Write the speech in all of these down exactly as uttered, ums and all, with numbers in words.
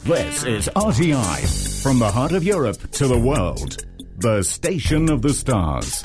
This is R T I, from the heart of Europe to the world. The station of the stars.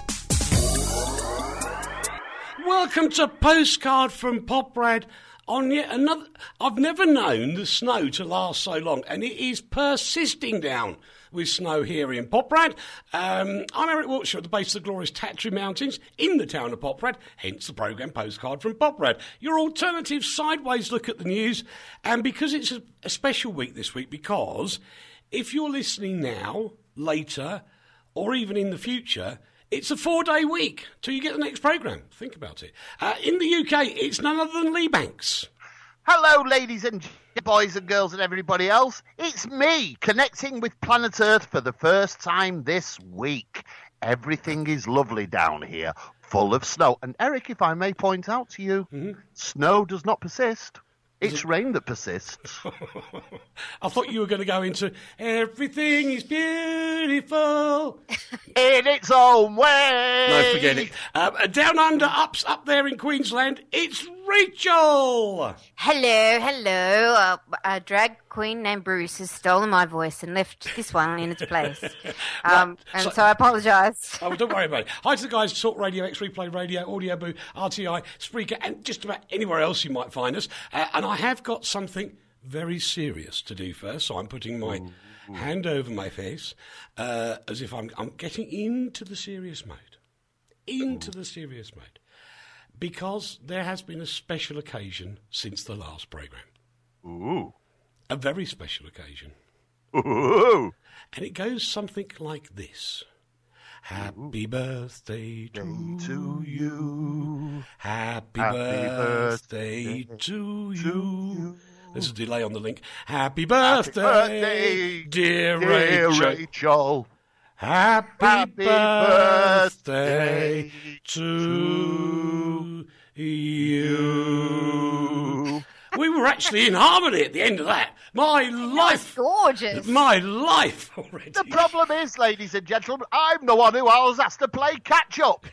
Welcome to Postcard from Poprad on yet another... I've never known the snow to last so long, and it is persisting down with snow here in Poprad. Um, I'm Eric Wiltshire at the base of the glorious Tatry Mountains in the town of Poprad, hence the programme Postcard from Poprad. Your alternative sideways look at the news, and because it's a, a special week this week, because if you're listening now, later, or even in the future, it's a four-day week till you get the next programme. Think about it. Uh, in the U K, it's none other than Lee Banks. Hello, ladies and boys and girls and everybody else. It's me, connecting with planet Earth for the first time this week. Everything is lovely down here, full of snow. And Eric, if I may point out to you, mm-hmm. snow does not persist. It's rain that persists. I thought you were going to go into everything is beautiful in its own way. No, forget it. Um, down under, ups up there in Queensland, it's Rachel. Hello, hello. Uh, a drag queen named Bruce has stolen my voice and left this one in its place. Um, right. And so, so I apologise. Oh, don't worry about it. Hi to the guys at Talk Radio, X Replay Radio, Audio Boo, R T I, Spreaker, and just about anywhere else you might find us. Uh, and I have got something very serious to do first, so I'm putting my ooh, ooh. hand over my face uh, as if I'm, I'm getting into the serious mode. Into ooh. the serious mode. Because there has been a special occasion since the last programme. Ooh. A very special occasion. Ooh. And it goes something like this. Happy Ooh. birthday to, to you. Happy, Happy birthday, birthday to you. you. There's a delay on the link. Happy birthday, Happy birthday dear, dear Rachel. Rachel. Happy, Happy birthday, birthday to you. We were actually in harmony at the end of that. My life. That's gorgeous. My life already. The problem is, ladies and gentlemen, I'm the one who always has to play catch-up.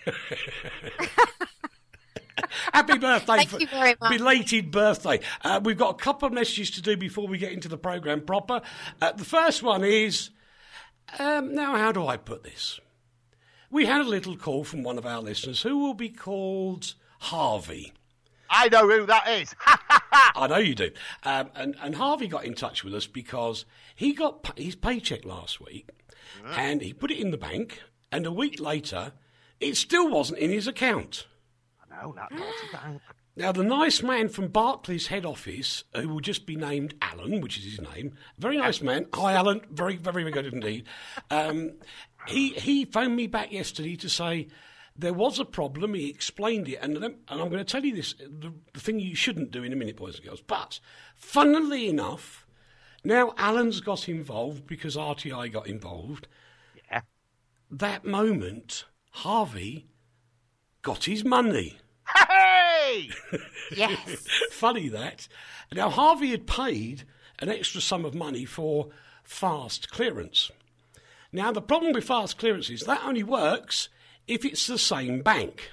Happy birthday. Thank you very much. Belated birthday. Uh, we've got a couple of messages to do before we get into the programme proper. Uh, the first one is... Um, now, how do I put this? We had a little call from one of our listeners who will be called Harvey. I know who that is. I know you do. Um, and, and Harvey got in touch with us because he got his paycheck last week mm. and he put it in the bank, and a week later, it still wasn't in his account. I know, that naughty bank. Now, the nice man from Barclays head office, who will just be named Alan, which is his name, very nice man. Hi, Alan. Very, very, very good indeed. Um, he he phoned me back yesterday to say there was a problem. He explained it, and, and I'm going to tell you this, the, the thing you shouldn't do in a minute, boys and girls. But, funnily enough, now Alan's got involved because R T I got involved. Yeah. That moment, Harvey got his money. Hey! Yes. Funny that. Now, Harvey had paid an extra sum of money for fast clearance. Now, the problem with fast clearance is that only works if it's the same bank.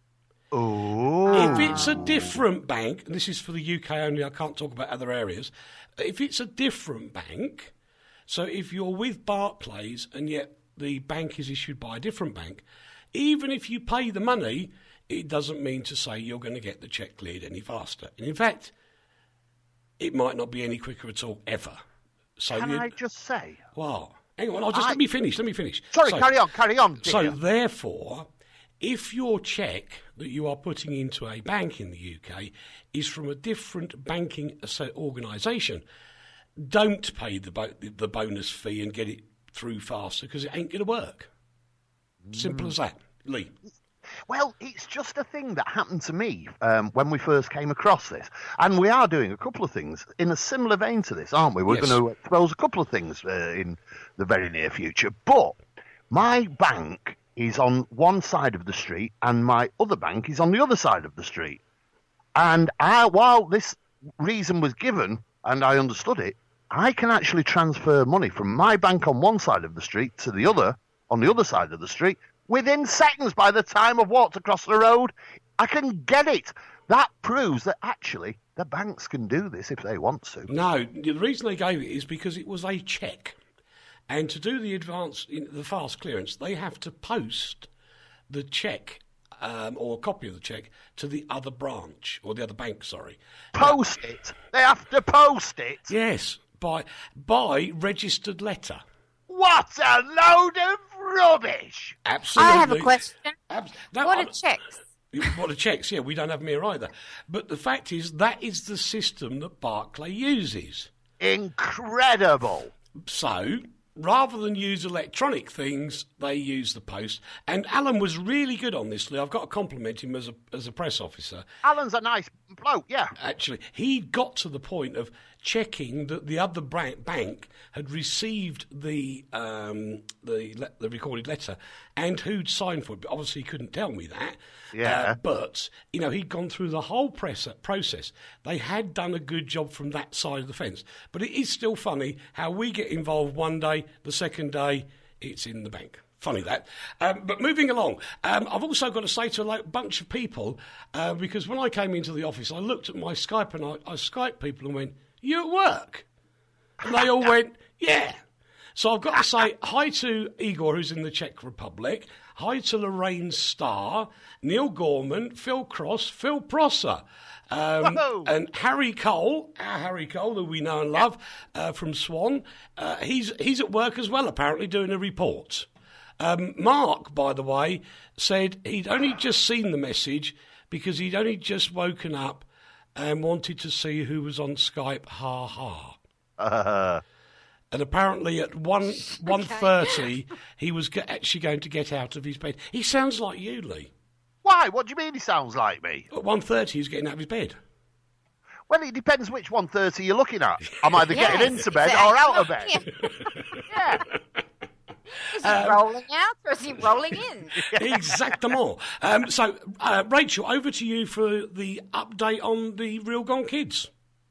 Oh. If it's a different bank, and this is for the U K only, I can't talk about other areas. If it's a different bank, so if you're with Barclays and yet the bank is issued by a different bank, even if you pay the money, it doesn't mean to say you're going to get the cheque cleared any faster. And in fact, it might not be any quicker at all, ever. So Can you, I just say? Well, hang on, I'll just I, let me finish, let me finish. Sorry, so, carry on, carry on. Dear. So therefore, if your cheque that you are putting into a bank in the U K is from a different banking organisation, don't pay the, bo- the bonus fee and get it through faster, because it ain't going to work. Simple mm. as that. Lee. Well, it's just a thing that happened to me um, when we first came across this. And we are doing a couple of things in a similar vein to this, aren't we? We're yes. going to expose a couple of things uh, in the very near future. But my bank is on one side of the street and my other bank is on the other side of the street. And I, while this reason was given, and I understood it, I can actually transfer money from my bank on one side of the street to the other on the other side of the street within seconds. By the time I've walked across the road, I can get it. That proves that actually the banks can do this if they want to. No, the reason they gave it is because it was a cheque. And to do the advance, the fast clearance, they have to post the cheque um, or a copy of the cheque to the other branch, or the other bank, sorry. Post uh, it? They have to post it? Yes, by by registered letter. What a load of rubbish! Absolutely. I have a question. Ab- no, what I, are checks? What are checks? Yeah, we don't have them here either. But the fact is, that is the system that Barclay uses. Incredible. So, rather than use electronic things, they use the post. And Alan was really good on this, Lee. I've got to compliment him as a as a press officer. Alan's a nice bloke, yeah. Actually, he got to the point of checking that the other bank had received the um, the the recorded letter and who'd signed for it. But obviously, he couldn't tell me that. Yeah. Uh, but, you know, he'd gone through the whole press process. They had done a good job from that side of the fence. But it is still funny how we get involved one day, the second day, it's in the bank. Funny that. Um, but moving along, um, I've also got to say to a like, bunch of people, uh, because when I came into the office, I looked at my Skype and I, I Skyped people and went, "You at work?" And they all went, "Yeah." So I've got to say hi to Igor, who's in the Czech Republic, hi to Lorraine Starr, Neil Gorman, Phil Cross, Phil Prosser, um, and Harry Cole, our Harry Cole, who we know and love, uh, from Swan. Uh, he's, he's at work as well, apparently, doing a report. Um, Mark, by the way, said he'd only just seen the message because he'd only just woken up and wanted to see who was on Skype. Ha ha. Uh, and apparently at one one thirty, he was ge- actually going to get out of his bed. He sounds like you, Lee. Why? What do you mean he sounds like me? At one thirty, he's getting out of his bed. Well, it depends which one thirty you're looking at. I'm either Yes, getting into bed exactly. or out of bed. Yeah. Is he um, rolling out or is he rolling in? Exactement. Um, so, uh, Rachel, over to you for the update on the Real Gone Kids.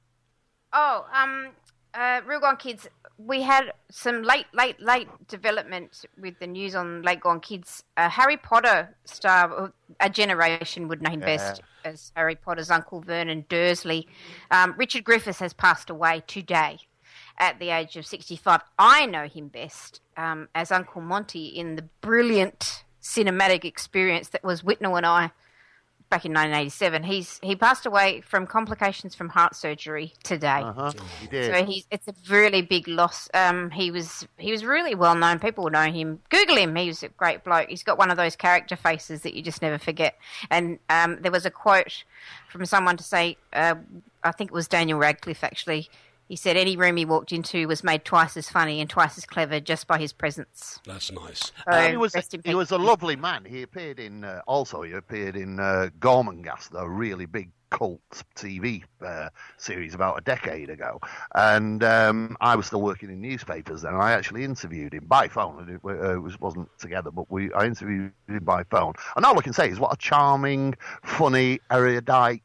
Oh, um, uh, Real Gone Kids, we had some late, late, late development with the news on Late Gone Kids. Uh, Harry Potter star, a generation would know him Yeah. best as Harry Potter's Uncle Vernon Dursley. Um, Richard Griffiths has passed away today at the age of sixty-five. I know him best um, as Uncle Monty in the brilliant cinematic experience that was Whitnell and I back in nineteen eighty-seven. He's he passed away from complications from heart surgery today. Uh-huh. He did. So he's it's a really big loss. Um, he was he was really well known. People know him. Google him. He was a great bloke. He's got one of those character faces that you just never forget. And um, there was a quote from someone to say, uh, I think it was Daniel Radcliffe actually. He said any room he walked into was made twice as funny and twice as clever just by his presence. That's nice. So, Uh, he was rest in he peace. was a lovely man. He appeared in uh, also he appeared in uh, Gormenghast, the really big cult T V uh, series about a decade ago. And um, I was still working in newspapers then. And I actually interviewed him by phone. And it, uh, it was, wasn't together, but we I interviewed him by phone. And all I can say is what a charming, funny, erudite,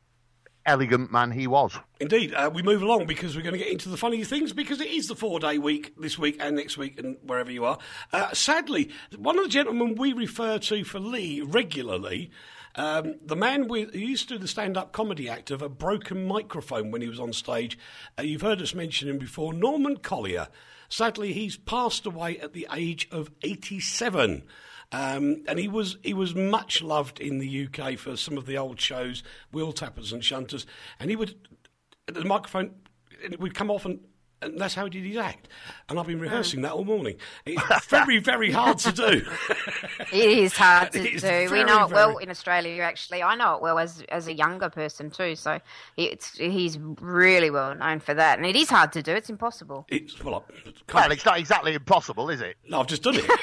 elegant man he was. Indeed, uh, we move along because we're going to get into the funny things because it is the four-day week this week and next week and wherever you are. Uh, sadly, one of the gentlemen we refer to for Lee regularly, um, the man with, who used to do the stand-up comedy act of a broken microphone when he was on stage, uh, you've heard us mention him before, Norman Collier. Sadly, he's passed away at the age of eighty-seven. Um, and he was he was much loved in the U K for some of the old shows, Wheel Tappers and Shunters. And he would, the microphone it would come off and, and that's how he did his act. And I've been rehearsing that all morning. It's very, very hard to do. It is hard to It's do. very, we know it well very- in Australia, actually. I know it well as as a younger person, too. So it's he's really well known for that. And it is hard to do. It's impossible. It's, well, I, Well, can't, it's not exactly impossible, is it? no, I've just done it.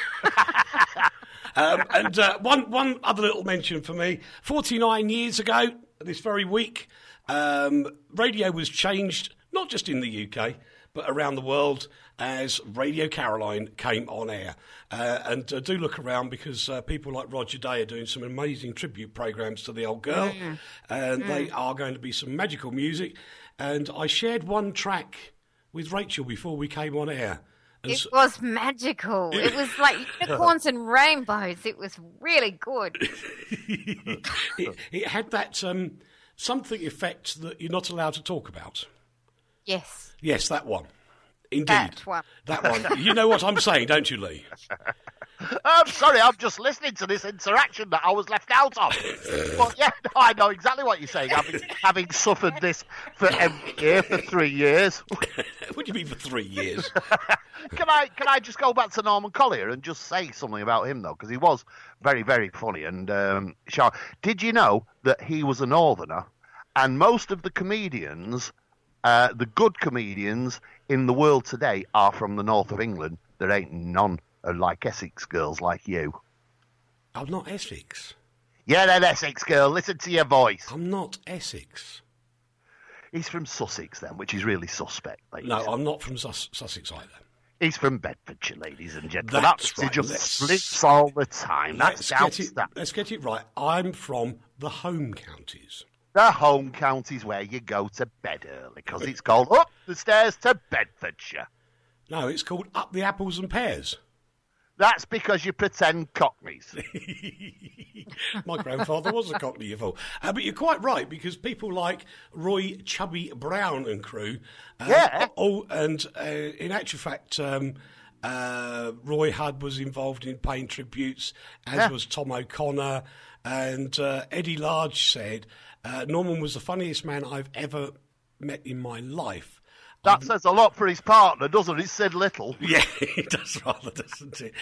Um, and uh, one one other little mention for me. forty-nine years ago, this very week, um, radio was changed, not just in the U K, but around the world, as Radio Caroline came on air. Uh, and uh, do look around because uh, people like Roger Day are doing some amazing tribute programmes to the old girl. Mm. And mm. they are going to be some magical music. And I shared one track with Rachel before we came on air. And It so- was magical. It was like unicorns and rainbows. It was really good. it, it had that um, something effect that you're not allowed to talk about. Yes. Yes, that one. Indeed. That one. That one. You know what I'm saying, don't you, Lee? I'm sorry, I'm just listening to this interaction that I was left out of. But yeah, no, I know exactly what you're saying. Having, having suffered this for every year for three years. What do you mean for three years? Can I can I just go back to Norman Collier and just say something about him though, because he was very very funny and um, sharp. Did you know that he was a northerner, and most of the comedians, uh, the good comedians in the world today, are from the north of England? There ain't none like Essex girls like you. I'm not Essex. Yeah, that Essex girl. Listen to your voice. I'm not Essex. He's from Sussex then, which is really suspect. Ladies. No, I'm not from Sus- Sussex either. He's from Bedfordshire, ladies and gentlemen. That's He right. just Let's- slips all the time. That's Let's get, it, that. let's get it right. I'm from the home counties. The home county's where you go to bed early, because it's called Up the Stairs to Bedfordshire. No, it's called Up the Apples and Pears. That's because you pretend cockneys. My grandfather was a Cockney, you fool. Uh, but you're quite right, because people like Roy Chubby Brown and crew. Uh, Yeah. Oh, and uh, in actual fact, um, uh, Roy Hudd was involved in paying tributes, as Yeah. was Tom O'Connor. And uh, Eddie Large said, uh, Norman was the funniest man I've ever met in my life. That says a lot for his partner, doesn't it, Sid Little? Yeah, it does rather, doesn't it?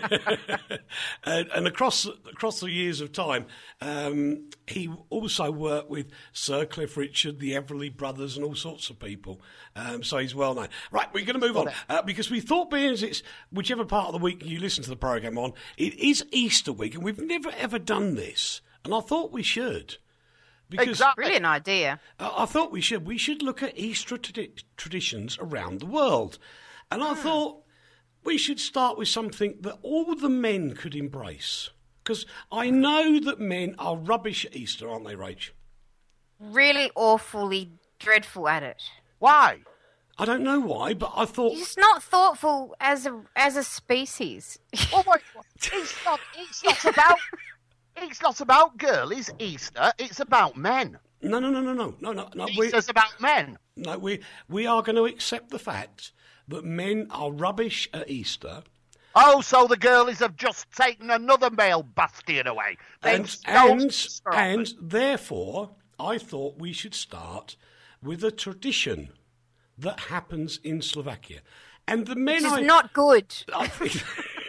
and, and across across the years of time, um, he also worked with Sir Cliff Richard, the Everly Brothers, and all sorts of people. Um, so he's well known. Right, we're going to move on uh, because we thought, being as it's whichever part of the week you listen to the programme on, it is Easter week, and we've never ever done this, and I thought we should. Because Exactly. Brilliant idea. uh, I thought we should. We should look at Easter tradi- traditions around the world. And I thought we should start with something that all the men could embrace. Because I know that men are rubbish at Easter, aren't they, Rach? Really awfully dreadful at it. Why? I don't know why, but I thought... You're just not thoughtful as a as a species. Oh my God. It's not, it's not about... It's not about girlies, Easter. It's about men. No, no, no, no, no, no, no. no we, Easter's about men. no we, we are going to accept the fact that men are rubbish at Easter. Oh, so the girlies have just taken another male bastion away. They've And, stolen and, Easter off and us. therefore, I thought we should start with a tradition that happens in Slovakia. And the men... Which is I, not good. I think,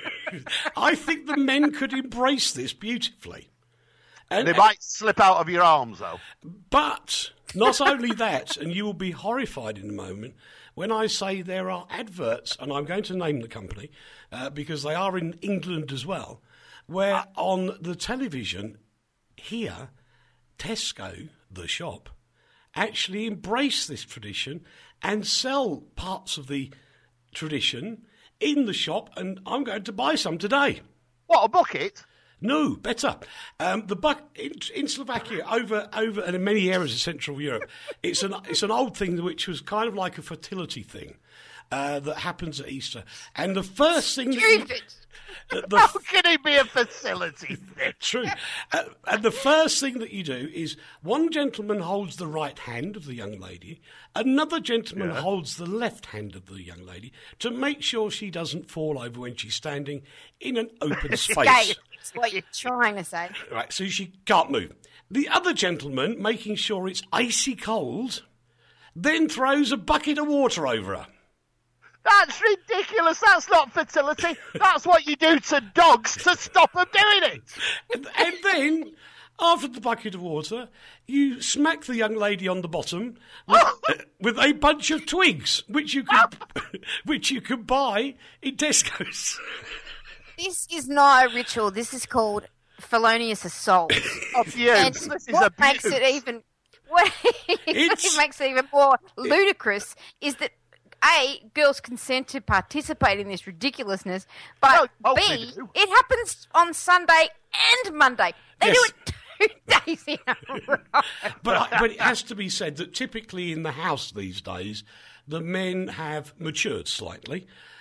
I think the men could embrace this beautifully. And, They might slip out of your arms, though. But not only that, and you will be horrified in a moment, when I say there are adverts, and I'm going to name the company, uh, because they are in England as well, where on the television here, Tesco, the shop, actually embrace this tradition and sell parts of the tradition in the shop, and I'm going to buy some today. What, a bucket? No, better. Um, the buck in, in Slovakia, over over and in many areas of Central Europe, it's an it's an old thing which was kind of like a fertility thing uh, that happens at Easter. And the first thing that you, Stupid. uh, the How can it be a facility thing? True. Uh, and the first thing that you do is one gentleman holds the right hand of the young lady, another gentleman holds the left hand of the young lady to make sure she doesn't fall over when she's standing in an open space. Okay, that's what you're trying to say. Right, so she can't move. The other gentleman, making sure it's icy cold, then throws a bucket of water over her. That's ridiculous. That's not fertility. That's what you do to dogs to stop them doing it. And, and then, after the bucket of water, you smack the young lady on the bottom with, with a bunch of twigs, which you could, which you could buy in Tesco's. This is not a ritual. This is called felonious assault. Abuse. And This is what abuse. makes it even what It's- makes it even more ludicrous is that A, girls consent to participate in this ridiculousness, but No, B, hopefully they do. it happens on Sunday and Monday. They Yes. do it two days in a row. But, I, but it has to be said that typically in the house these days, the men have matured slightly.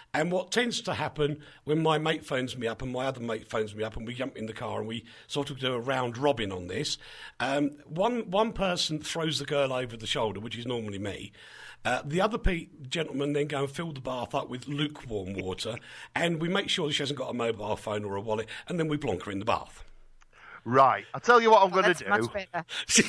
And what tends to happen when my mate phones me up and my other mate phones me up and we jump in the car and we sort of do a round robin on this, um, one one person throws the girl over the shoulder, which is normally me. Uh, the other pe- gentlemen then go and fill the bath up with lukewarm water, and we make sure she hasn't got a mobile phone or a wallet, and then we plonk her in the bath. Right. I'll tell you what I'm Oh, going to that's do. much better.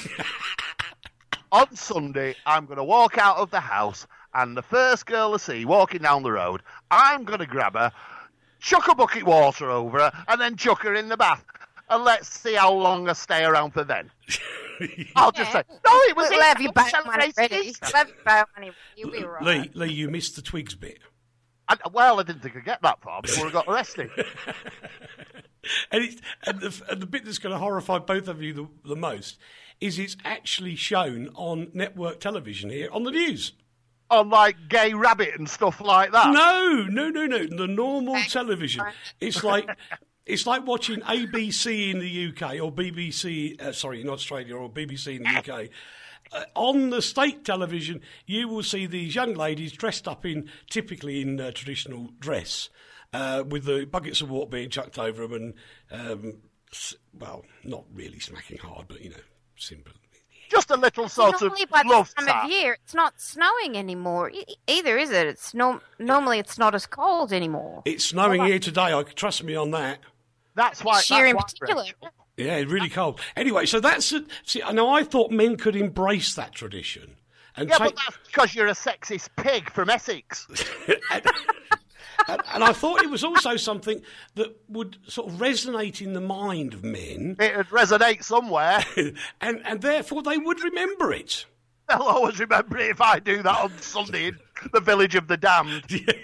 On Sunday, I'm going to walk out of the house, and the first girl I see walking down the road, I'm going to grab her, chuck a bucket of water over her, and then chuck her in the bath. And let's see how long I stay around for then. I'll just say, no, it was We'll have your bail money celebrating ready. Easter." We'll have your bail money ready. You'll be all right. Lee, Lee, you missed the twigs bit. And, well, I didn't think I'd get that far before I got arrested. And, it's, and, the, and the bit that's going to horrify both of you the, the most is it's actually shown on network television here on the news. On, like, Gay Rabbit and stuff like that. No, no, no, no. The normal television. It's like it's like watching A B C in the U K or B B C, uh, sorry, in Australia, or B B C in the U K. Uh, on the state television, you will see these young ladies dressed up in, typically in uh, traditional dress, uh, with the buckets of water being chucked over them and, um, s- well, not really smacking hard, but, you know, simple. Just a little sort of Normally by love this time tap. of year, it's not snowing anymore e- either, is it? It's no, normally it's not as cold anymore. It's snowing here today, I trust me on that. That's why. Sheer in that's why, particular. Rachel. Yeah, it's really cold. Anyway, so that's a, see. Now I thought men could embrace that tradition and Yeah, take. but that's because you're a sexist pig from Essex. and, and, and I thought it was also something that would sort of resonate in the mind of men, It'd resonate somewhere. and and therefore they would remember it. They'll always remember it if I do that on Sunday in the village of the damned.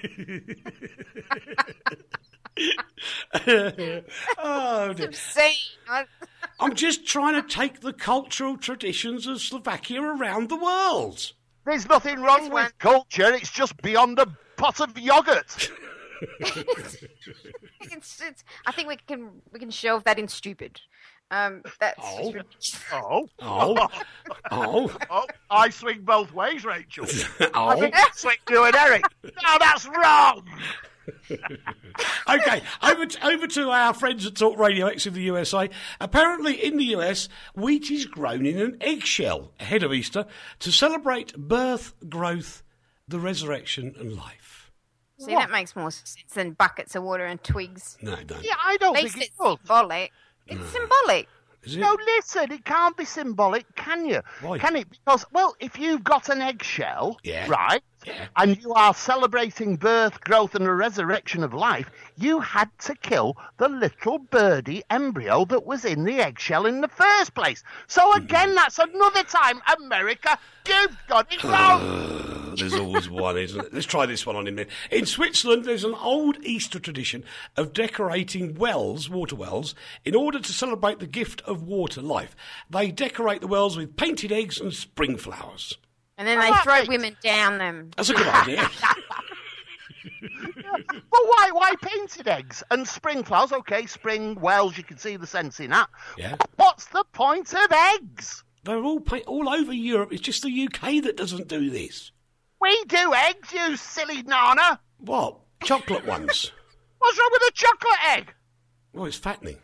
Oh, dear. Obscene. I- I'm just trying to take the cultural traditions of Slovakia around the world. There's nothing wrong This with one- culture. It's just beyond a pot of yoghurt. it's, it's, I think we can we can shelve that in stupid. Um, that's Oh. ridiculous. Oh, Oh, oh, oh! I swing both ways, Rachel. I oh. think you swing to an Eric. No, that's wrong. Okay, over to, over to our friends at Talk Radio X in the U S A. Apparently, in the U S, wheat is grown in an eggshell ahead of Easter to celebrate birth, growth, the resurrection, and life. See, that makes more sense than buckets of water and twigs. No, don't. Yeah, I don't At think least it it's does. symbolic. It's symbolic. Is it? No, listen, it can't be symbolic, can you? Why? Can it? Because, well, if you've got an eggshell, Yeah. right, Yeah. and you are celebrating birth, growth, and the resurrection of life, you had to kill the little birdie embryo that was in the eggshell in the first place. So, again, that's another time, America, you've got it wrong. There's always one, isn't it? Let's try this one on him then. In Switzerland, there's an old Easter tradition of decorating wells, water wells, in order to celebrate the gift of water, life. They decorate the wells with painted eggs and spring flowers. And then they Oh, throw right. women down them. That's a good idea. But why, why painted eggs and spring flowers? Okay, spring wells, you can see the sense in that. Yeah. What's the point of eggs? They're all paint all over Europe. It's just the U K that doesn't do this. We do eggs, you silly nana. What? Chocolate ones? What's wrong with a chocolate egg? Well, it's fattening.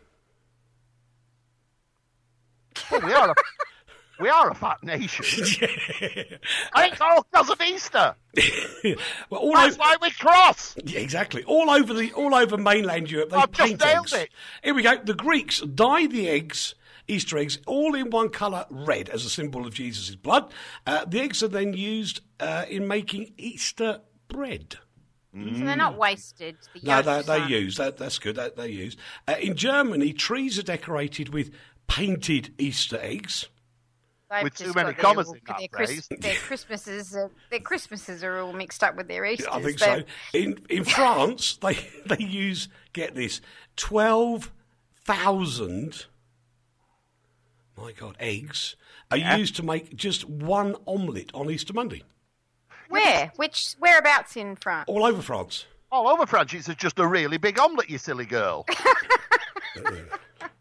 Well, we are a, we are a fat nation. And it's all because of Easter. Well, all That's over, why we cross. yeah, exactly. All over the all over mainland Europe, they I've just paint nailed eggs. it. Here we go. The Greeks dye the eggs, Easter eggs, all in one colour, red, as a symbol of Jesus' blood. Uh, the eggs are then used uh, in making Easter bread. So they're not wasted. The No, they, yolks they aren't. use that. That's good. That they use. Uh, in Germany, trees are decorated with painted Easter eggs. They've With just too many got their- commas in that their, Chris- phrase. their Christmases, uh, their Christmases are all mixed up with their Easters. I think They're- so. In in France, they they use, get this, twelve thousand. My God, eggs are Yeah. used to make just one omelette on Easter Monday. Where? Which? Whereabouts in France? All over France. All over France, it's just a really big omelette, you silly girl. Yeah,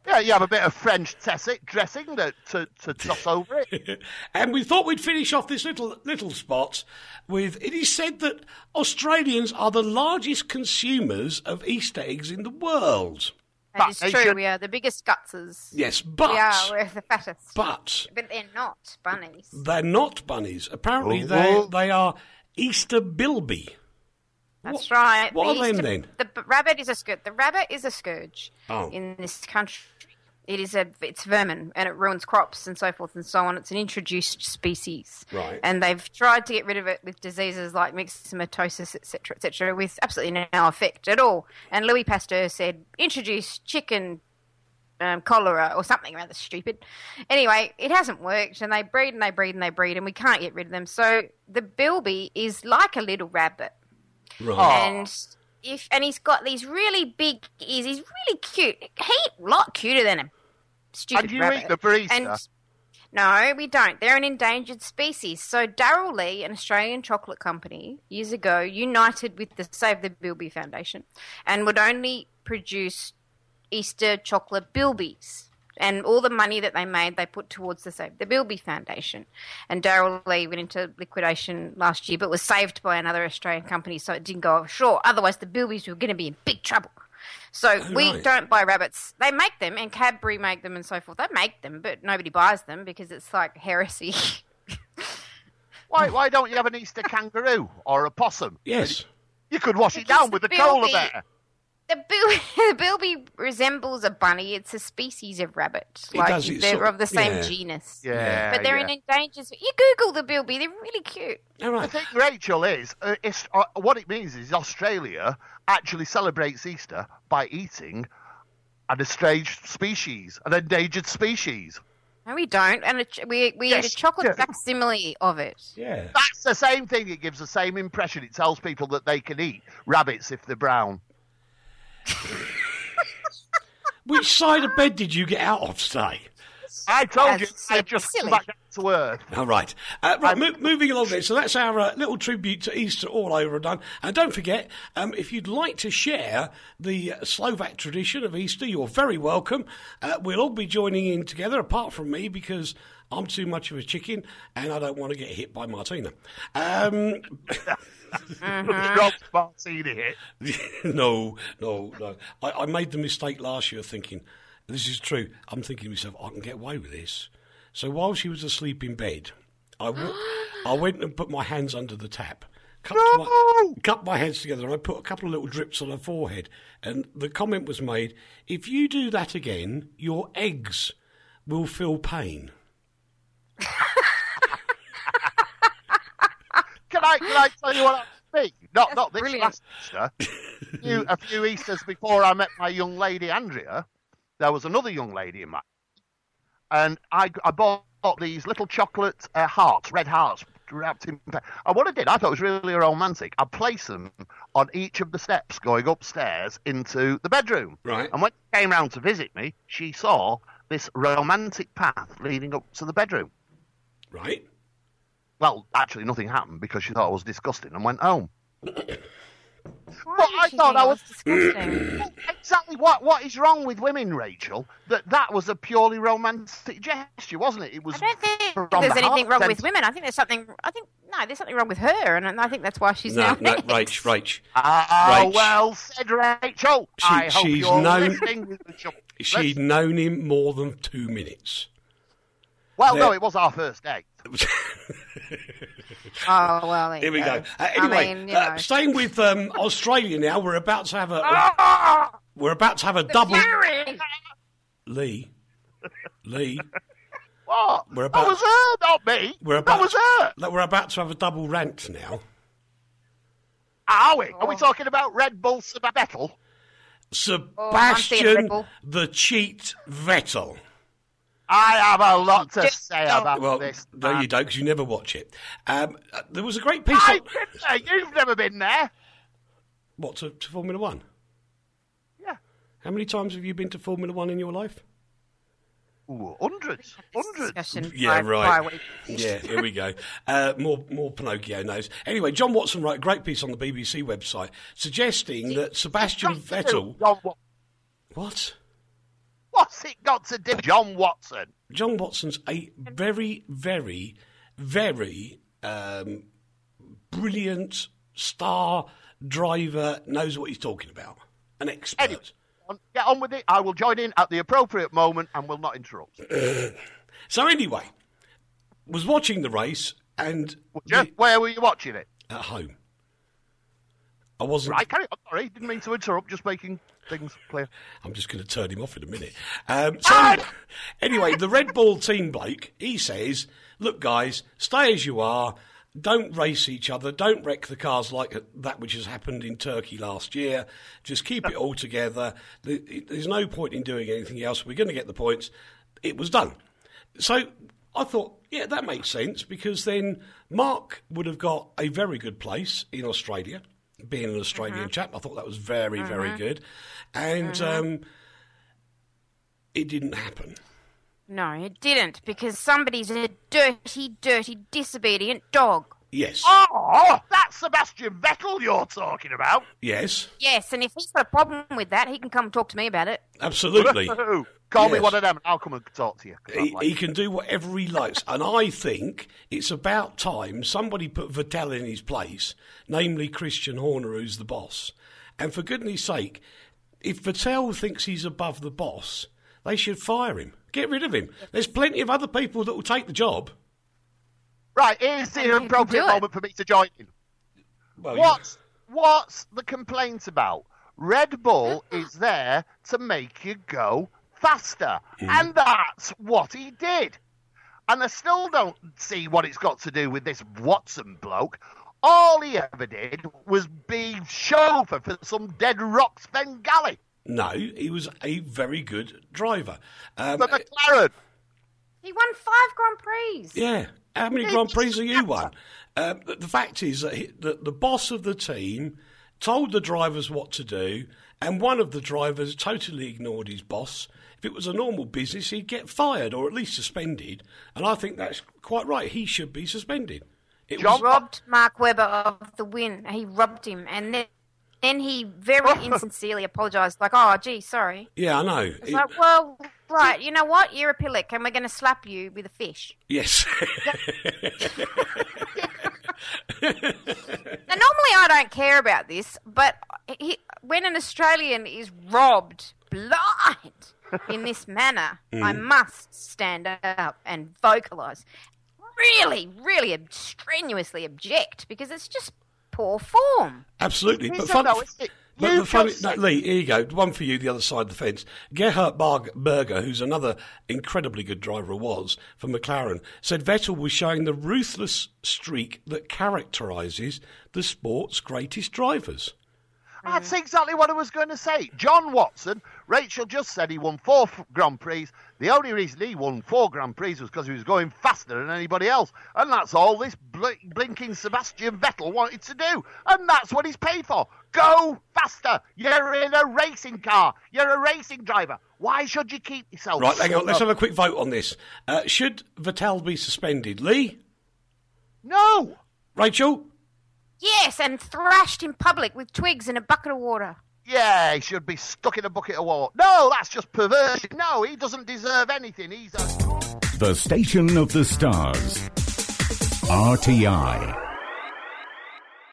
Yeah, you have a bit of French tessi- dressing to, to, to toss over it. And we thought we'd finish off this little little spot with, it is said that Australians are the largest consumers of Easter eggs in the world. That is But they true. should- We are the biggest gutsers. Yes, but... We are. We're the fattest. But But they're not bunnies. they're not bunnies. Apparently Oh. they they are Easter bilby. That's What- right. what The are them Easter- then? The b- rabbit is a scourge. The rabbit is a scourge Oh. in this country. It is a it's vermin and it ruins crops and so forth and so on. It's an introduced species, Right. And they've tried to get rid of it with diseases like myxomatosis, et cetera, et cetera, with absolutely no effect at all. And Louis Pasteur said, introduce chicken um, cholera or something rather stupid. Anyway, it hasn't worked, and they breed and they breed and they breed, and we can't get rid of them. So the bilby is like a little rabbit. Right. And if and he's got these really big ears. He's really cute. He a lot cuter than a stupid And you rabbit. eat the barista? And no, we don't. They're an endangered species. So Darryl Lee, an Australian chocolate company, years ago united with the Save the Bilby Foundation and would only produce Easter chocolate bilbies. And all the money that they made, they put towards the Save the Bilby Foundation. And Darryl Lee went into liquidation last year, but was saved by another Australian company, so it didn't go offshore. Otherwise, the bilbies were going to be in big trouble. So Oh, we right. don't buy rabbits. They make them, and Cadbury make them and so forth. They make them, but nobody buys them because it's like heresy. Why, why don't you have an Easter kangaroo or a possum? Yes. You could wash it Because down the with the cola bilby- bear. The, bil- the bilby resembles a bunny. It's a species of rabbit. It Like does, it's they're sort of- of the same yeah. genus. Yeah, But they're yeah. an endangered. You Google the bilby; they're really cute. All The right. thing, Rachel, is uh, it's, uh, what it means is Australia actually celebrates Easter by eating an estranged species, an endangered species. No, we don't. And a ch- we we Yes, eat a chocolate yeah. facsimile of it. Yeah. That's the same thing. It gives the same impression. It tells people that they can eat rabbits if they're brown. Which side of bed did you get out of today? I told you, That's I just silly. come back down to earth. All right. Uh, right, mo- moving along then. So that's our uh, little tribute to Easter all over and done. And don't forget, um, if you'd like to share the uh, Slovak tradition of Easter, you're very welcome. Uh, we'll all be joining in together, apart from me, because I'm too much of a chicken and I don't want to get hit by Martina. Um, Rob Martini hit. no, no, no. I, I made the mistake last year thinking, this is true. I'm thinking to myself, I can get away with this. So while she was asleep in bed, I, w- I went and put my hands under the tap, cupped, No! my, cupped my hands together, and I put a couple of little drips on her forehead. And the comment was made, if you do that again, your eggs will feel pain. Can I, can I tell you what happened to me? Not, not this brilliant. last Easter. A few, a few Easters before I met my young lady, Andrea, there was another young lady in my... And I, I bought these little chocolate uh, hearts, red hearts, wrapped in... And what I did, I thought it was really romantic. I placed them on each of the steps going upstairs into the bedroom. Right. And when she came round to visit me, she saw this romantic path leading up to the bedroom. Right? Well, actually, nothing happened because she thought I was disgusting and went home. Why Well, did I she thought think I it was- disgusting. Well, exactly what what is wrong with women, Rachel? That that was a purely romantic gesture, wasn't it? It was. I don't think from there's the anything heart wrong with centre. women. I think there's something. I think no, there's something wrong with her, and I think that's why she's No, now no, next. Rach, Rach. Oh, Rach. well said, Rachel. She- I hope she's you're known- listening with the children. She'd known him more than two minutes. Well, no, there- it was our first date. Oh well, there Here you we go. go. Uh, anyway, I mean, you uh, know. staying with um, Australia now, we're about to have a, Ah! we're about to have a double. Fury! Lee, Lee, What? We're that about- was her, not me. we're that about was her. that we're about to have a double rant now. Are we? Are Oh. we talking about Red Bull Sabatel? Oh, I'm seeing Sebastian Ripple. the Cheat Vettel. I have a lot to Just say don't- about Well, this. no, man. you don't, because you never watch it. Um, uh, there was a great piece. I've on, been there. You've never been there. what to, to Formula One? Yeah. How many times have you been to Formula One in your life? Ooh, hundreds. Hundreds. Discussion Yeah, by- right. by week. Yeah, here we go. Uh, more, more Pinocchio knows. Anyway, John Watson wrote a great piece on the B B C website suggesting that Sebastian Vettel. John, what? What? What? What's it got to do with John Watson? John Watson's a very, very, very um, brilliant star driver, knows what he's talking about. An expert. Anyway, get on with it. I will join in at the appropriate moment and will not interrupt. So anyway, was watching the race and... The, where were you watching it? At home. I wasn't... Right, carry on. Sorry, didn't mean to interrupt, just making things clear. I'm just going to turn him off in a minute. Um, so anyway, anyway, the Red Bull team bloke, he says, look, guys, stay as you are. Don't race each other. Don't wreck the cars like that which has happened in Turkey last year. Just keep it all together. There's no point in doing anything else. We're going to get the points. It was done. So I thought, yeah, that makes sense, because then Mark would have got a very good place in Australia, being an Australian uh-huh. chap. I thought that was very, uh-huh. very good. And uh-huh. um, it didn't happen. No, it didn't, because somebody's a dirty, dirty, disobedient dog. Yes. Oh, that's Sebastian Vettel you're talking about. Yes. Yes, and if he's got a problem with that, he can come talk to me about it. Absolutely. Call yes. me one of them and I'll come and talk to you. He, like he can do whatever he likes. And I think it's about time somebody put Vettel in his place, namely Christian Horner, who's the boss. And for goodness sake, if Vettel thinks he's above the boss, they should fire him. Get rid of him. There's plenty of other people that will take the job. Right, here's the appropriate moment for me to join in. Well, what's, yeah. what's the complaint about? Red Bull is there to make you go faster. Mm. And that's what he did. And I still don't see what it's got to do with this Watson bloke. All he ever did was be chauffeur for some Dead Rocks Bengali. No, he was a very good driver. Um, but McLaren. He won five Grand Prix. Yeah. How many Grand Prix have you won? Um, the, the fact is that he, the, the boss of the team told the drivers what to do, and one of the drivers totally ignored his boss. If it was a normal business, he'd get fired or at least suspended. And I think that's quite right. He should be suspended. It was... robbed Mark Webber of the win. He robbed him, and then... Then he very insincerely apologised, like, oh, gee, sorry. Yeah, I know. It's it... like, well, right, you know what? You're a pillock, and we're going to slap you with a fish. Yes. Now, normally I don't care about this, but he, when an Australian is robbed blind in this manner, mm. I must stand up and vocalise. Really, really strenuously object, because it's just poor form. Absolutely. But, fun, know, it, but the funny, no, Lee, here you go. One for you, the other side of the fence. Gerhard Berger, who's another incredibly good driver, was for McLaren, said Vettel was showing the ruthless streak that characterises the sport's greatest drivers. That's exactly what I was going to say. John Watson, Rachel just said he won four Grand Prix. The only reason he won four Grand Prix was because he was going faster than anybody else. And that's all this bl- blinking Sebastian Vettel wanted to do. And that's what he's paid for. Go faster. You're in a racing car. You're a racing driver. Why should you keep yourself... Right, hang on. Let's have a quick vote on this. Uh, should Vettel be suspended? Lee? No. Rachel? Yes, and thrashed in public with twigs and a bucket of water. Yeah, he should be stuck in a bucket of water. No, that's just perversion. No, he doesn't deserve anything. He's a... The Station of the Stars. R T I.